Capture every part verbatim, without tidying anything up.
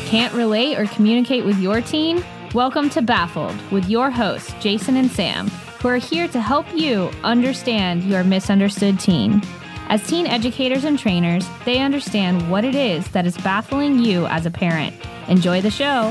Can't relate or communicate with your teen? Welcome to Baffled with your hosts, Jason and Sam, who are here to help you understand your misunderstood teen. As teen educators and trainers, they understand what it is that is baffling you as a parent. Enjoy the show.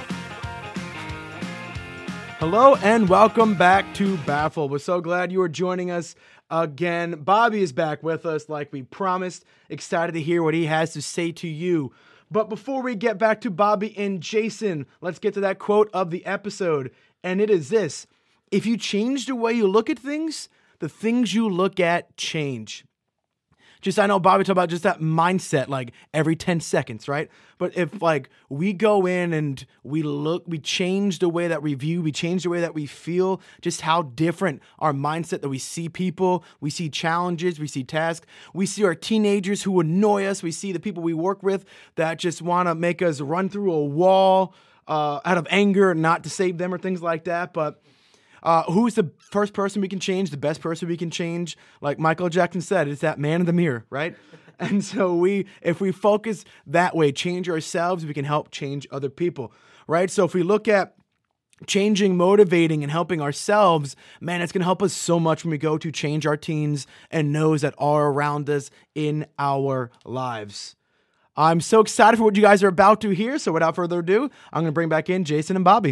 Hello and welcome back to Baffled. We're so glad you are joining us again. Bobby is back with us like we promised. Excited to hear what he has to say to you. But before we get back to Bobby and Jason, let's get to that quote of the episode. And it is this: if you change the way you look at things, the things you look at change. Just, I know Bobby talked about just that mindset, like every ten seconds, right? But if like we go in and we look, we change the way that we view, we change the way that we feel, just how different our mindset that we see people, we see challenges, we see tasks, we see our teenagers who annoy us, we see the people we work with that just want to make us run through a wall uh, out of anger, not to save them or things like that. But Uh, who's the first person we can change, the best person we can change? Like Michael Jackson said, it's that man in the mirror, right? And so we, if we focus that way, change ourselves, we can help change other people, right? So if we look at changing, motivating, and helping ourselves, man, it's going to help us so much when we go to change our teens and those that are around us in our lives. I'm so excited for what you guys are about to hear. So without further ado, I'm going to bring back in Jason and Bobby.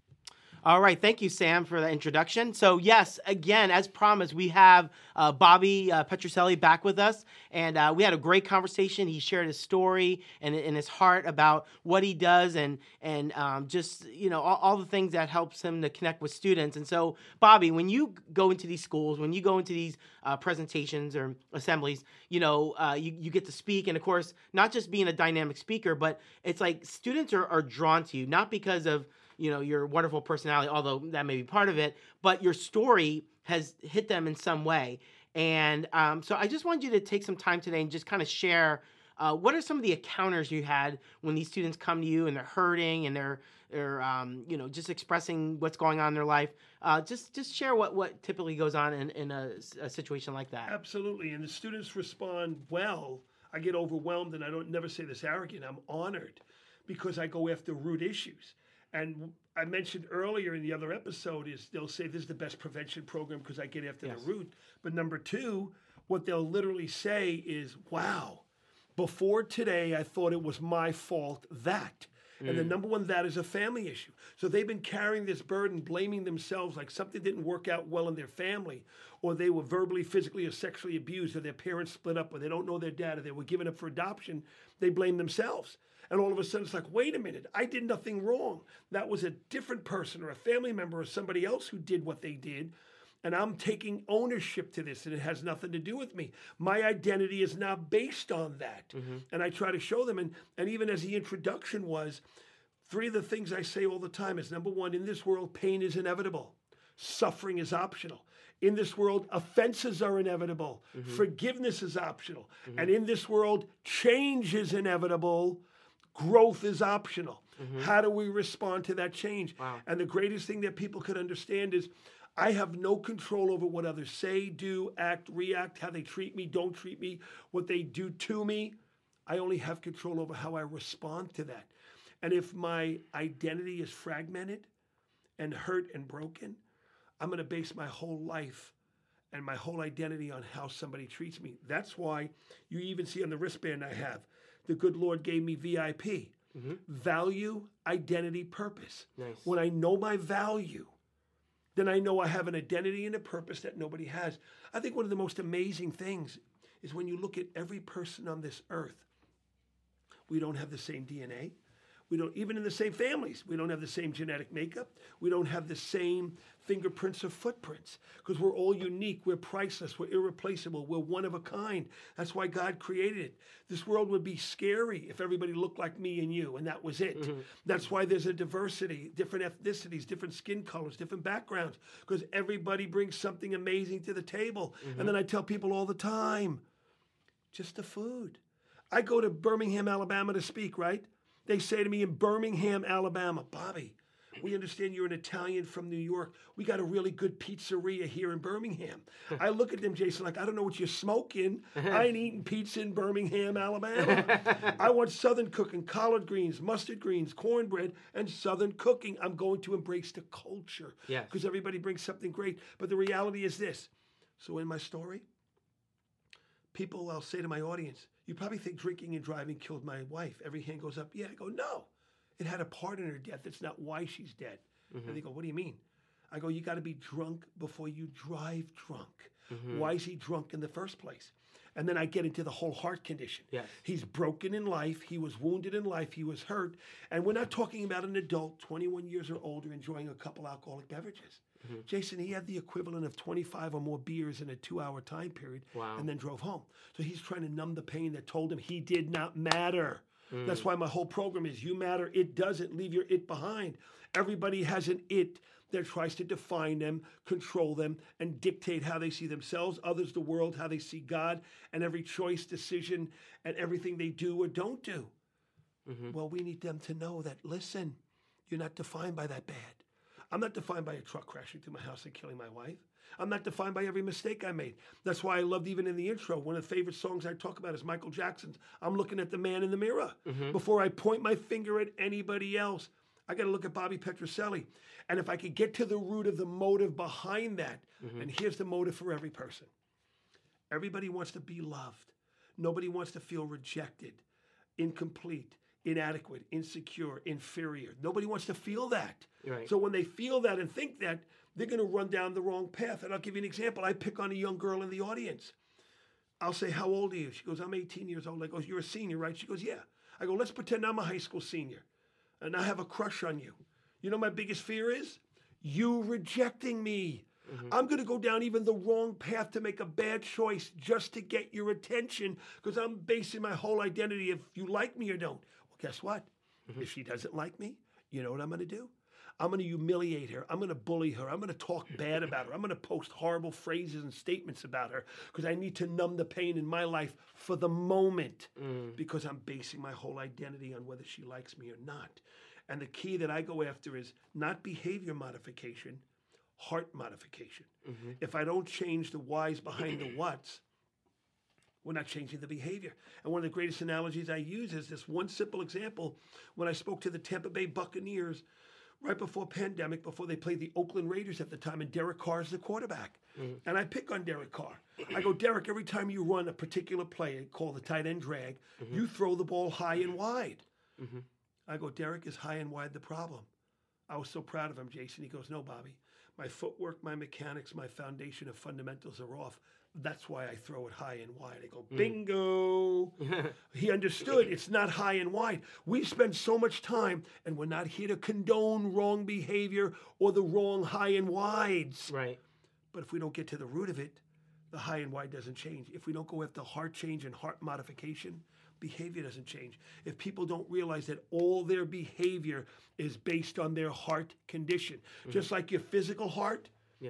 All right. Thank you, Sam, for the introduction. So, yes, again, as promised, we have uh, Bobby uh, Petrucelli back with us. And uh, we had a great conversation. He shared his story and, and his heart about what he does and and um, just, you know, all, all the things that helps him to connect with students. And so, Bobby, when you go into these schools, when you go into these uh, presentations or assemblies, you know, uh, you, you get to speak. And, of course, not just being a dynamic speaker, but it's like students are, are drawn to you, not because of you know, your wonderful personality, although that may be part of it, but your story has hit them in some way. And um, so I just wanted you to take some time today and just kind of share uh, what are some of the encounters you had when these students come to you and they're hurting and they're, they're um, you know, just expressing what's going on in their life. Uh, just just share what, what typically goes on in, in a, a situation like that. Absolutely. And the students respond well. I get overwhelmed, and I don't never say this arrogant. I'm honored because I go after root issues. And I mentioned earlier in the other episode is they'll say this is the best prevention program because I get after yes. the root. But number two, what they'll literally say is, wow, before today, I thought it was my fault that. Mm. And the number one, that is a family issue. So they've been carrying this burden, blaming themselves like something didn't work out well in their family, or they were verbally, physically, or sexually abused, or their parents split up, or they don't know their dad, or they were given up for adoption. They blame themselves. And all of a sudden, it's like, wait a minute, I did nothing wrong. That was a different person or a family member or somebody else who did what they did. And I'm taking ownership to this, and it has nothing to do with me. My identity is now based on that. Mm-hmm. And I try to show them. And, and even as the introduction was, three of the things I say all the time is, number one, in this world, pain is inevitable. Suffering is optional. In this world, offenses are inevitable. Mm-hmm. Forgiveness is optional. Mm-hmm. And in this world, change is inevitable. Growth is optional. Mm-hmm. How do we respond to that change? Wow. And the greatest thing that people could understand is I have no control over what others say, do, act, react, how they treat me, don't treat me, what they do to me. I only have control over how I respond to that. And if my identity is fragmented and hurt and broken, I'm going to base my whole life and my whole identity on how somebody treats me. That's why you even see on the wristband I have, the good Lord gave me V I P, mm-hmm. value, identity, purpose. Nice. When I know my value, then I know I have an identity and a purpose that nobody has. I think one of the most amazing things is when you look at every person on this earth, we don't have the same D N A. We don't, even in the same families, we don't have the same genetic makeup. We don't have the same fingerprints or footprints because we're all unique. We're priceless. We're irreplaceable. We're one of a kind. That's why God created it. This world would be scary if everybody looked like me and you, and that was it. Mm-hmm. That's why there's a diversity, different ethnicities, different skin colors, different backgrounds, because everybody brings something amazing to the table. Mm-hmm. And then I tell people all the time, just the food. I go to Birmingham, Alabama to speak, right? They say to me in Birmingham, Alabama, Bobby, We understand you're an Italian from New York. We got a really good pizzeria here in Birmingham. I look at them, Jason, like, I don't know what you're smoking. I ain't eating pizza in Birmingham, Alabama. I want Southern cooking, collard greens, mustard greens, cornbread, and Southern cooking. I'm going to embrace the culture Yes. because everybody brings something great. But the reality is this. So in my story, people, I'll say to my audience, you probably think drinking and driving killed my wife. Every hand goes up. Yeah, I go, no. It had a part in her death. That's not why she's dead. Mm-hmm. And they go, what do you mean? I go, you got to be drunk before you drive drunk. Mm-hmm. Why is he drunk in the first place? And then I get into the whole heart condition. Yes. He's broken in life. He was wounded in life. He was hurt. And we're not talking about an adult, twenty-one years or older, enjoying a couple alcoholic beverages. Mm-hmm. Jason, he had the equivalent of twenty-five or more beers in a two-hour time period wow. and then drove home. So he's trying to numb the pain that told him he did not matter. Mm. That's why my whole program is you matter, it doesn't. Leave your it behind. Everybody has an it that tries to define them, control them, and dictate how they see themselves, others, the world, how they see God, and every choice, decision, and everything they do or don't do. Mm-hmm. Well, we need them to know that, listen, you're not defined by that bad. I'm not defined by a truck crashing through my house and killing my wife. I'm not defined by every mistake I made. That's why I loved, even in the intro, one of the favorite songs I talk about is Michael Jackson's I'm Looking at the Man in the Mirror. Mm-hmm. Before I point my finger at anybody else, I got to look at Bobby Petrocelli. And if I could get to the root of the motive behind that, mm-hmm. and here's the motive for every person. Everybody wants to be loved. Nobody wants to feel rejected, incomplete, inadequate, insecure, inferior. Nobody wants to feel that. Right. So when they feel that and think that, they're going to run down the wrong path. And I'll give you an example. I pick on a young girl in the audience. I'll say, how old are you? She goes, I'm eighteen years old. I go, you're a senior, right? She goes, yeah. I go, let's pretend I'm a high school senior and I have a crush on you. You know my biggest fear is? You rejecting me. Mm-hmm. I'm going to go down even the wrong path to make a bad choice just to get your attention because I'm basing my whole identity if you like me or don't. Well, guess what? Mm-hmm. If she doesn't like me, you know what I'm going to do? I'm going to humiliate her. I'm going to bully her. I'm going to talk bad about her. I'm going to post horrible phrases and statements about her because I need to numb the pain in my life for the moment mm. because I'm basing my whole identity on whether she likes me or not. And the key that I go after is not behavior modification, heart modification. Mm-hmm. If I don't change the whys behind the whats, we're not changing the behavior. And one of the greatest analogies I use is this one simple example. When I spoke to the Tampa Bay Buccaneers right before pandemic, before they played the Oakland Raiders at the time, and Derek Carr is the quarterback. Mm-hmm. And I pick on Derek Carr. I go, Derek, every time you run a particular play called the tight end drag, mm-hmm. you throw the ball high and wide. Mm-hmm. I go, Derek, is high and wide the problem? I was so proud of him, Jason. He goes, no, Bobby. My footwork, my mechanics, my foundation of fundamentals are off. That's why I throw it high and wide. I go, bingo. Mm. He understood it's not high and wide. We spend so much time, and we're not here to condone wrong behavior or the wrong high and wides. Right. But if we don't get to the root of it, the high and wide doesn't change. If we don't go after heart change and heart modification, behavior doesn't change. If people don't realize that all their behavior is based on their heart condition, mm-hmm. just like your physical heart. Yes.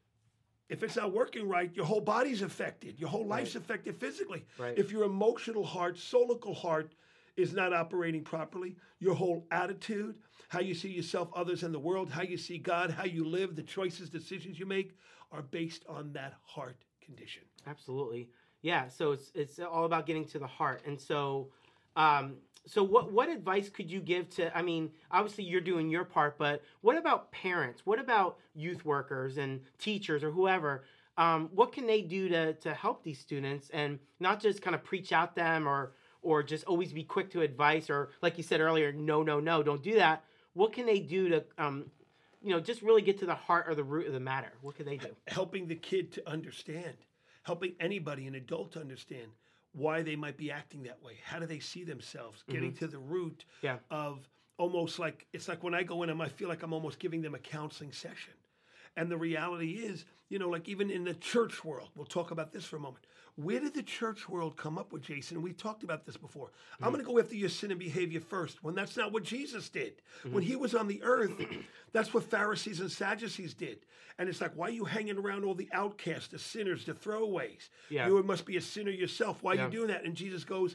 If it's not working right, your whole body's affected. Your whole life's right. affected physically. Right. If your emotional heart, solical heart is not operating properly, your whole attitude, how you see yourself, others, and the world, how you see God, how you live, the choices, decisions you make are based on that heart condition. Absolutely. Yeah, so it's it's all about getting to the heart. And so um, so what what advice could you give to, I mean, obviously you're doing your part, but what about parents? What about youth workers and teachers or whoever? Um, what can they do to to help these students and not just kind of preach out them or or just always be quick to advice or, like you said earlier, no, no, no, don't do that. What can they do to, um, you know, just really get to the heart or the root of the matter? What can they do? Helping the kid to understand. Helping anybody, an adult, to understand why they might be acting that way. How do they see themselves? Getting mm-hmm. to the root yeah. of almost like, it's like when I go in, I feel like I'm almost giving them a counseling session. And the reality is, you know, like even in the church world, we'll talk about this for a moment. Where did the church world come up with, Jason? We've talked about this before. Mm-hmm. I'm going to go after your sin and behavior first, when that's not what Jesus did. Mm-hmm. When he was on the earth, that's what Pharisees and Sadducees did. And it's like, why are you hanging around all the outcasts, the sinners, the throwaways? Yeah. You must be a sinner yourself. Why yeah. are you doing that? And Jesus goes,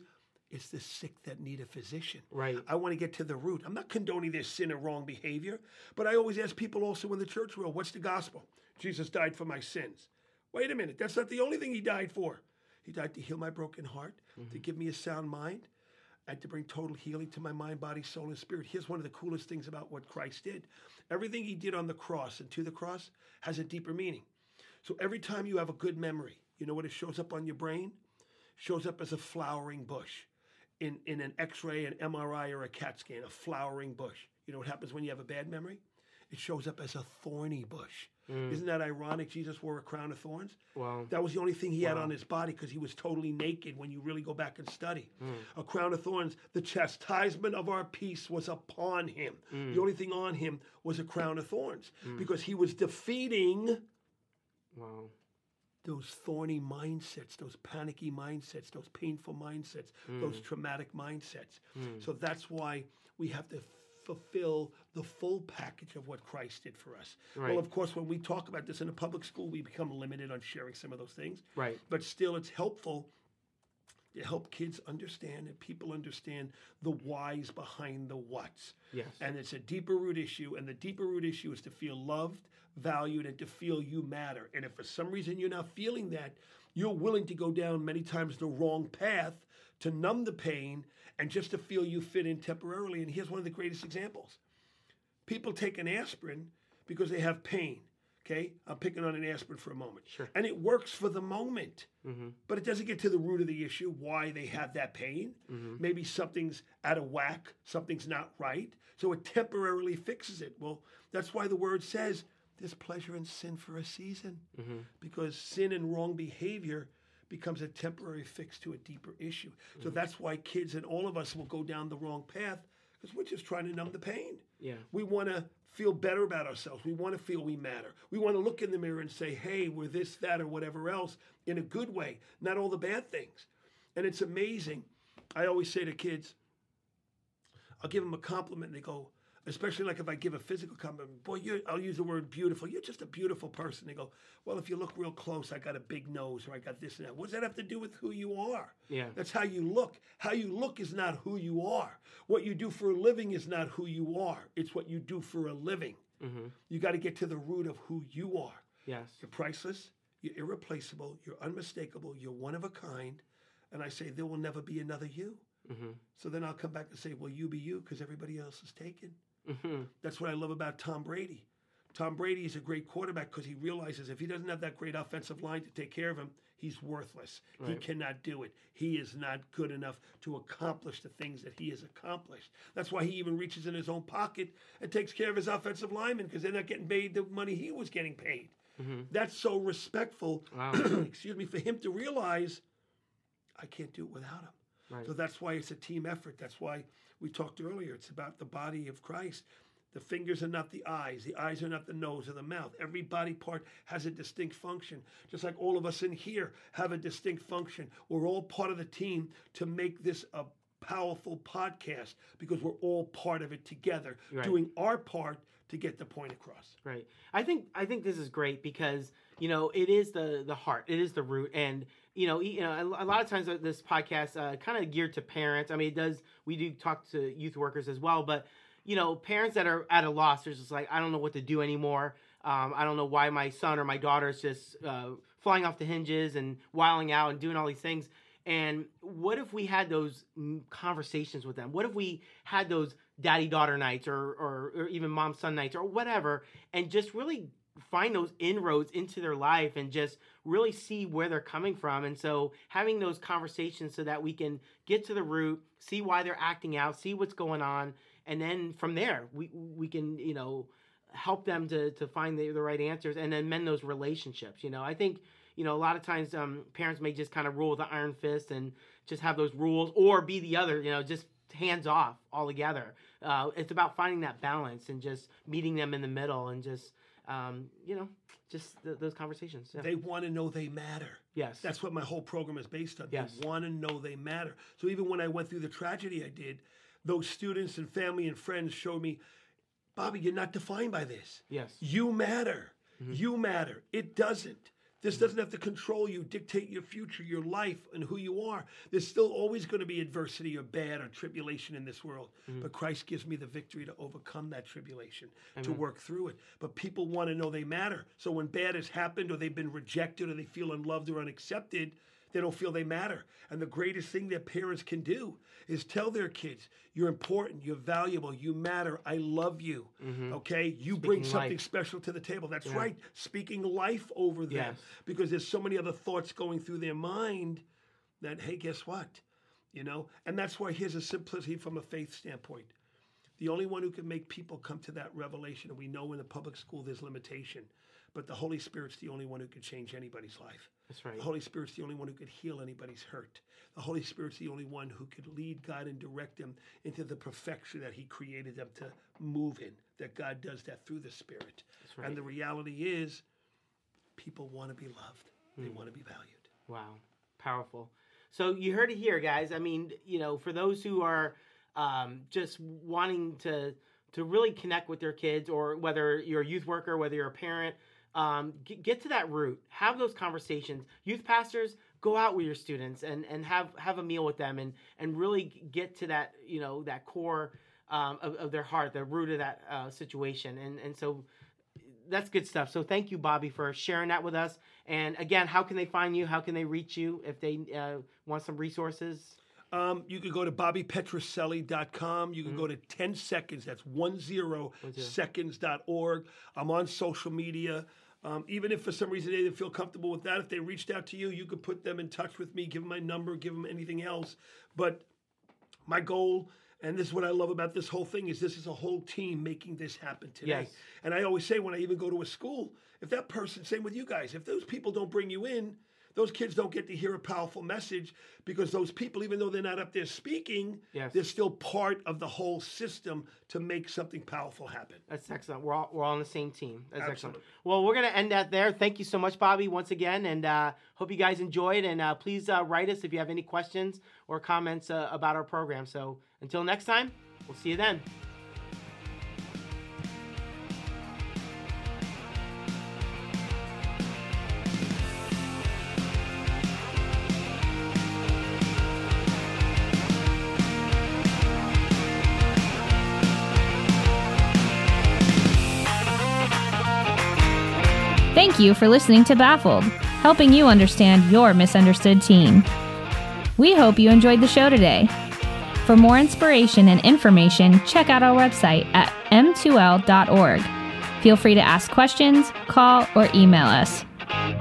It's the sick that need a physician. Right. I want to get to the root. I'm not condoning their sin or wrong behavior, but I always ask people also in the church world, what's the gospel? Jesus died for my sins. Wait a minute. That's not the only thing he died for. He died to heal my broken heart, mm-hmm. to give me a sound mind, and to bring total healing to my mind, body, soul, and spirit. Here's one of the coolest things about what Christ did. Everything he did on the cross and to the cross has a deeper meaning. So every time you have a good memory, you know what it shows up on your brain? It shows up as a flowering bush. In, in an X-ray, an M R I, or a CAT scan, a flowering bush. You know what happens when you have a bad memory? It shows up as a thorny bush. Mm. Isn't that ironic? Jesus wore a crown of thorns. Wow. That was the only thing he wow. had on his body because he was totally naked when you really go back and study. Mm. A crown of thorns, the chastisement of our peace was upon him. Mm. The only thing on him was a crown of thorns mm. because he was defeating wow. those thorny mindsets, those panicky mindsets, those painful mindsets, mm. those traumatic mindsets. Mm. So that's why we have to fulfill the full package of what Christ did for us. Right. Well, of course, when we talk about this in a public school, we become limited on sharing some of those things. Right. But still, it's helpful to help kids understand and people understand the whys behind the whats. Yes. And it's a deeper root issue, and the deeper root issue is to feel loved, valued, and to feel you matter. And if for some reason you're not feeling that, you're willing to go down many times the wrong path to numb the pain and just to feel you fit in temporarily. And here's one of the greatest examples. People take an aspirin because they have pain. Okay, I'm picking on an aspirin for a moment. Sure. And it works for the moment, mm-hmm. but it doesn't get to the root of the issue, why they have that pain. Mm-hmm. Maybe something's out of whack, something's not right, so it temporarily fixes it. Well, that's why the word says there's pleasure in sin for a season, mm-hmm. because sin and wrong behavior becomes a temporary fix to a deeper issue. Mm-hmm. So that's why kids and all of us will go down the wrong path, because we're just trying to numb the pain. Yeah. We want to feel better about ourselves. We want to feel we matter. We want to look in the mirror and say, hey, we're this, that, or whatever else in a good way, not all the bad things. And it's amazing. I always say to kids, I'll give them a compliment and they go, especially like if I give a physical compliment, boy, you're, I'll use the word beautiful. You're just a beautiful person. They go, well, if you look real close, I got a big nose or I got this and that. What does that have to do with who you are? Yeah. That's how you look. How you look is not who you are. What you do for a living is not who you are. It's what you do for a living. Mm-hmm. You got to get to the root of who you are. Yes. You're priceless. You're irreplaceable. You're unmistakable. You're one of a kind. And I say, there will never be another you. Mm-hmm. So then I'll come back and say, well, you be you because everybody else is taken. Mm-hmm. That's what I love about Tom Brady. Tom Brady is a great quarterback because he realizes if he doesn't have that great offensive line to take care of him, he's worthless. Right. He cannot do it. He is not good enough to accomplish the things that he has accomplished. That's why he even reaches in his own pocket and takes care of his offensive linemen because they're not getting paid the money he was getting paid. Mm-hmm. That's so respectful, wow. excuse me, for him to realize I can't do it without him. Right. So that's why it's a team effort. That's why we talked earlier. It's about the body of Christ. The fingers are not the eyes. The eyes are not the nose or the mouth. Every body part has a distinct function. Just like all of us in here have a distinct function. We're all part of the team to make this a powerful podcast because we're all part of it together, right. doing our part to get the point across. Right. I think I think this is great because, you know, it is the the heart. It is the root. And, you know, you know, a lot of times this podcast uh, kind of geared to parents. I mean, it does. We do talk to youth workers as well. But, you know, parents that are at a loss, they're just like, I don't know what to do anymore. Um, I don't know why my son or my daughter is just uh, flying off the hinges and wilding out and doing all these things. And what if we had those conversations with them? What if we had those daddy-daughter nights or, or, or even mom-son nights or whatever, and just really find those inroads into their life and just really see where they're coming from. And so having those conversations so that we can get to the root, see why they're acting out, see what's going on, and then from there, we we can, you know, help them to, to find the, the right answers and then mend those relationships. You know, I think, you know, a lot of times um, parents may just kind of rule with the iron fist and just have those rules or be the other, you know, just hands off altogether. Uh, it's about finding that balance and just meeting them in the middle and just, um, you know, just th- those conversations. Yeah. They want to know they matter. Yes. That's what my whole program is based on. Yes. They want to know they matter. So even when I went through the tragedy I did, those students and family and friends showed me, Bobby, you're not defined by this. Yes. You matter. Mm-hmm. You matter. It doesn't. This doesn't have to control you, dictate your future, your life, and who you are. There's still always going to be adversity or bad or tribulation in this world. Mm-hmm. But Christ gives me the victory to overcome that tribulation, Amen. To work through it. But people want to know they matter. So when bad has happened or they've been rejected or they feel unloved or unaccepted, they don't feel they matter. And the greatest thing that parents can do is tell their kids, you're important, you're valuable, you matter, I love you, mm-hmm. okay? You Speaking bring something life. Special to the table. That's yeah. right, speaking life over them. Yes. Because there's so many other thoughts going through their mind that, hey, guess what? You know, and that's why here's a simplicity from a faith standpoint. The only one who can make people come to that revelation, and we know in the public school there's limitation, but the Holy Spirit's the only one who can change anybody's life. That's right. The Holy Spirit's the only one who could heal anybody's hurt. The Holy Spirit's the only one who could lead God and direct them into the perfection that he created them to move in, that God does that through the Spirit. That's right. And the reality is people want to be loved. Mm. They want to be valued. Wow. Powerful. So you heard it here, guys. I mean, you know, for those who are um, just wanting to to really connect with their kids, or whether you're a youth worker, whether you're a parent, Um, get, get to that root. Have those conversations. Youth pastors, go out with your students and, and have, have a meal with them and, and really get to that, you know, that core um, of, of their heart, the root of that uh, situation. And and so that's good stuff. So thank you, Bobby, for sharing that with us. And again, how can they find you? How can they reach you if they uh, want some resources? Um, you can go to bobby petrocelli dot com. You can mm-hmm. go to ten seconds. That's one zero, one zero. seconds dot org. I'm on social media. Um, even if for some reason they didn't feel comfortable with that, if they reached out to you, you could put them in touch with me, give them my number, give them anything else. But my goal, and this is what I love about this whole thing, is this is a whole team making this happen today. Yes. And I always say when I even go to a school, if that person, same with you guys, if those people don't bring you in, those kids don't get to hear a powerful message, because those people, even though they're not up there speaking, yes. they're still part of the whole system to make something powerful happen. That's excellent. We're all, we're all on the same team. That's Absolutely. excellent. Well, we're going to end that there. Thank you so much, Bobby, once again, and uh, hope you guys enjoyed. And uh, please uh, write us if you have any questions or comments uh, about our program. So until next time, we'll see you then. Thank you for listening to Baffled, helping you understand your misunderstood teen. We hope you enjoyed the show today. For more inspiration and information, check out our website at m two l dot org. Feel free to ask questions, call, or email us.